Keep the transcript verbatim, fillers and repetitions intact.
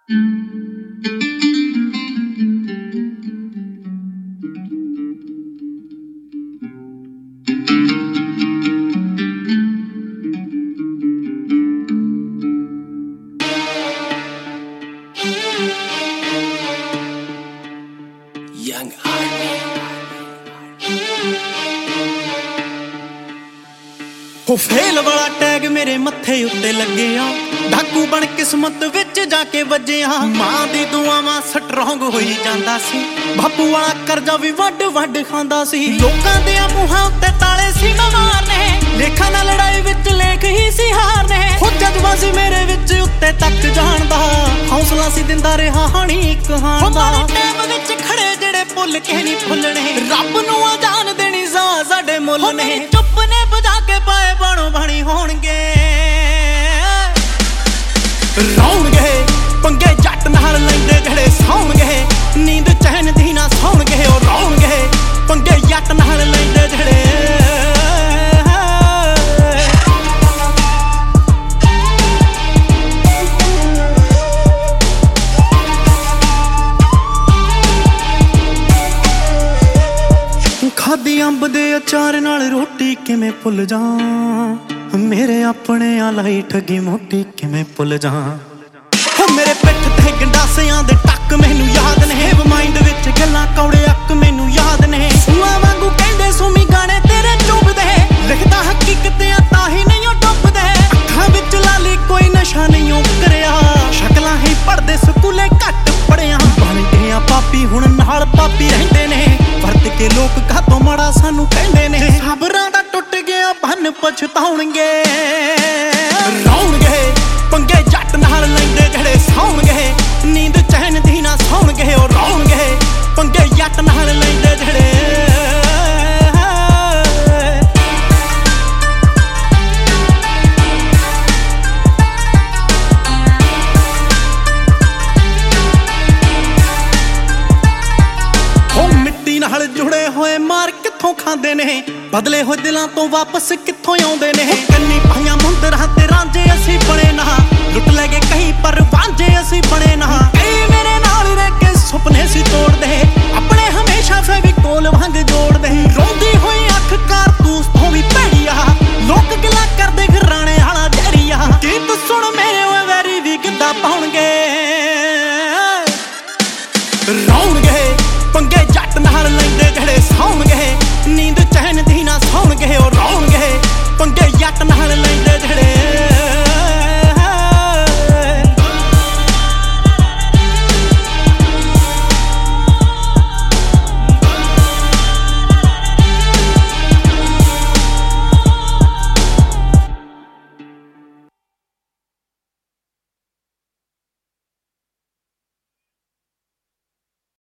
Young Army ਹੋ fail ਵਾਲਾ tag ਮੇਰੇ ਮੱਥੇ ਉੱਤੇ ਲੱਗਿਆ, ਡਾਕੂ ਬਣ ਕਿਸਮਤ ਵਿੱਚ ਜਾ ਕੇ ਵੱਜਿਆ। ਮਾਂ ਦੀ ਦੁਆਵਾਂ ਸਟਰੋਂਗ ਹੋਈ ਜਾਂਦਾ ਸੀ, ਬਾਪੂ ਵਾਲਾ ਕਰਜ਼ਾ ਵੀ ਵੱਡ ਵੱਡ ਖਾਂਦਾ ਸੀ। ਲੋਕਾਂ ਦੇ ਮੂੰਹਾਂ ਉੱਤੇ ਤਾਲੇ ਸੀ ਮੈਂ ਮਾਰਨੇ, ਲੇਖਾਂ ਨਾਲ ਲੜਾਈ ਵਿੱਚ ਲੇਖ ਹੀ ਸੀ ਹਾਰਨੇ। ਹੋ ਜਜ਼ਬਾ ਸੀ ਮੇਰੇ ਵਿੱਚ ਉੱਤੇ ਤੱਕ ਜਾਣ ਦਾ, ਹੌਸਲਾ ਸੀ ਦਿੰਦਾ ਰਿਹਾ ਹਾਣੀ ਇੱਕ ਹਾਣ ਦਾ। ਟਾਈਮ ਵਿੱਚ ਖੜੇ ਜਿਹੜੇ ਭੁੱਲ ਕੇ ਨਹੀਂ ਭੁੱਲਣੇ, ਰੱਬ ਨੂੰ ਆ ਜਾਣ ਦੇਣੀ ਜਾ ਸਾਡੇ ਮੁੱਲ ਨੇ। ਚੁੱਪ ਨੇ ਬਜਾ ਕੇ ਪਾਏ ਬਾਣੋ ਬਾਣੀ ਹੋਣਗੇ, ਰੌਣਗੇ ਪੰਗੇ ਜੱਟ ਨਾਲ ਲੈਂਦੇ ਜਿਹੜੇ ਸੌਣਗੇ, ਨੀਂਦ ਚੈਨ ਦੀ ਨਾ ਸੌਣਗੇ। ਉਹ ਰੌਣਗੇ ਪੰਗੇ ਜੱਟ ਨਾਲ ਲੈਂਦੇ ਜਿਹੜੇ। ਖਾਦੀ ਅੰਬ ਦੇ ਅਚਾਰ ਨਾਲ ਰੋਟੀ ਕਿਵੇਂ ਭੁੱਲ ਜਾ, ਮੇਰੇ ਆਪਣੇ ਆ ਲਾਈ ਠੱਗੀ ਮੋਟੀ ਕਿਵੇਂ ਭੁੱਲ ਜਾ। ਹੋ ਮੇਰੇ ਪਿੱਠ ਤੇ ਗੰਡਾਸਿਆਂ ਦੇ ਟੱਕ ਮੈਨੂੰ ਯਾਦ ਨੇ, ਮਾਈਂਡ ਵਿੱਚ ਗੱਲਾਂ ਕੌੜੇ ਅੱਕ ਮੈਨੂੰ ਯਾਦ ਨੇ। ਸੂਆ ਵਾਂਗੂ ਕਹਿੰਦੇ ਸੁਮੀ ਗਾਣੇ ਤੇਰੇ ਚੁੱਭਦੇ, ਲਿਖਦਾ ਹਕੀਕਤ ਆ ਤਾਂ ਹੀ ਨਹੀਂ ਉਹ ਡੁੱਬਦੇ। ਅੱਖਾਂ ਵਿੱਚ ਲਾਲੀ ਕੋਈ ਨਸ਼ਾ ਨਹੀਂ ਉਹ ਕਰਿਆ, ਸ਼ਕਲਾਂ ਹੀ ਪੜਦੇ ਸਕੂਲੇ ਘੱਟ ਪੜਿਆ। ਬਣ ਗਏ ਆ ਪਾਪੀ ਹੁਣ ਨਾਲ ਪਾਪੀ ਰਹਿੰਦੇ ਨੇ, ਵਰਤ ਕੇ ਲੋਕ ਕਾਤੋਂ ਮਾੜਾ ਸਾਨੂੰ ਕਹਿੰਦੇ ਨੇ। ਸਬਰਾਂ ਦਾ ਟੁੱਟ ਗਿਆ ਬੰਨ ਪਛਤਾਉਣਗੇ, ਰੌਣਗੇ ਪੰਗੇ ਜੱਟ ਨਾਲ ਲੈਂਦੇ ਜਿਹੜੇ ਸੌਣਗੇ, ਨੀਂਦ ਚੈਨ ਦੀ ਨਾ ਸੌਣਗੇ। ਉਹ ਰੌਣਗੇ ਪੰਗੇ ਜੱਟ ਨਾਲ ਲੈਂਦੇ ਜਿਹੜੇ। ਨਾਲ ਜੁੜੇ ਹੋਏ ਮਾਰ ਕਿੱਥੋਂ ਖਾਂਦੇ ਨੇ, ਬਦਲੇ ਹੋਏ ਦਿਲਾਂ ਤੋਂ ਵਾਪਸ ਕਿੱਥੋਂ ਆਉਂਦੇ ਨੇ। ਕੰਨੀ ਪਾਈਆਂ ਮੁੰਦਰਾਂ ਤੇ ਰਾਂਝੇ ਅਸੀਂ ਬਣੇ ਨਾ,